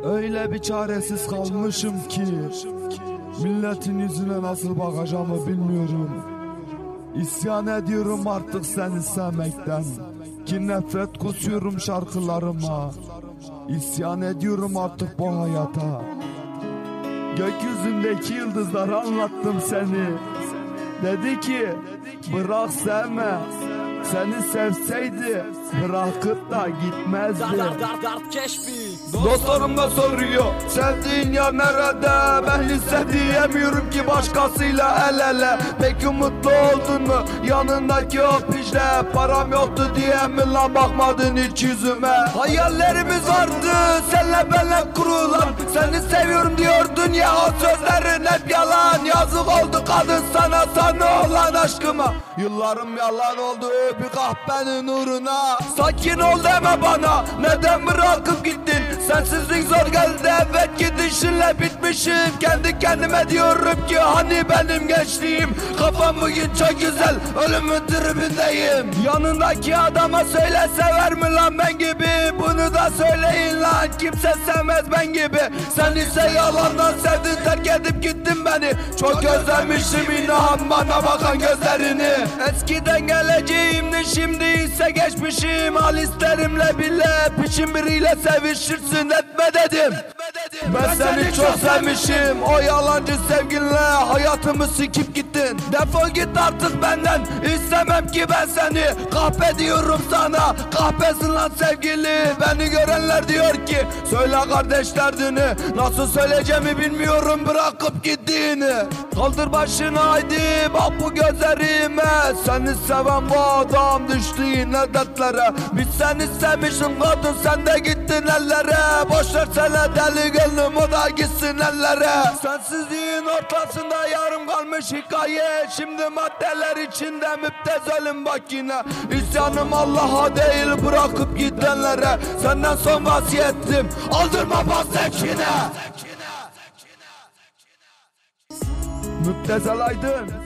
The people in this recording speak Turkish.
Öyle bir çaresiz kalmışım ki milletin yüzüne nasıl bakacağımı bilmiyorum. İsyan ediyorum artık seni sevmekten, ki nefret kusuyorum şarkılarıma. İsyan ediyorum artık bu hayata. Gökyüzündeki yıldızlara anlattım seni. Dedi ki bırak sevme. Seni sevseydi bırakıp da gitmezdi. Dostlarım da soruyor, sevdiğin yer nerede? Ben hissediyemiyorum ki başkasıyla el ele. Peki mutlu oldun mu yanındaki o pişle? Param yoktu diye mi lan bakmadın hiç yüzüme? Hayallerimiz vardı senle benle kurulan. Seni seviyorum diyordun ya, o sözlerin hep yalan. Yazık oldu kadın sana olan aşkıma. Yıllarım yalan oldu bir kahvenin uğruna. Sakin ol deme bana, neden bırakıp gittin? Sensizlik zor geldi, evet gidişinle bitmişim. Kendi kendime diyorum ki hani benim gençliğim. Kafam bugün çok güzel, ölümün tribindeyim. Yanındaki adama söyle, sever mi lan ben gibi? Bunu da söyleyin lan, kimse sevmez ben gibi. Sen ise yalandan sevdin, terk edip gittin beni. Çok özlemişim inan bana bakan gözlerini. Eskiden geleceğimdi, şimdi ise geçmişim. Al isterimle bile piçin biriyle sevişirsin, etme dedim. Ben seni çok sevmişim, o yalancı sevginle hayatımı sikip gittin. Defol git artık benden, istemem ki ben seni. Kahpe diyorum sana, kahpesin lan sevgili. Beni görenler diyor ki söyle kardeş derdini. Nasıl söyleyeceğimi bilmiyorum bırakıp gittiğini. Kaldır başını haydi bak bu gözlerime. Seni seven bu adam düştü yine dertlere. Biz seni sevmişim kadın, sen de gittin ellere. Boş versene deli gönlüm, o da gitsin ellere. Sensizliğin ortasında yarım kalmış hikaye. Şimdi maddeler içinde müptezelim bak yine. İsyanım Allah'a değil bırakıp gidenlere. Senden son vasiyetim, aldırma bahsekine. Müptezel Aydın.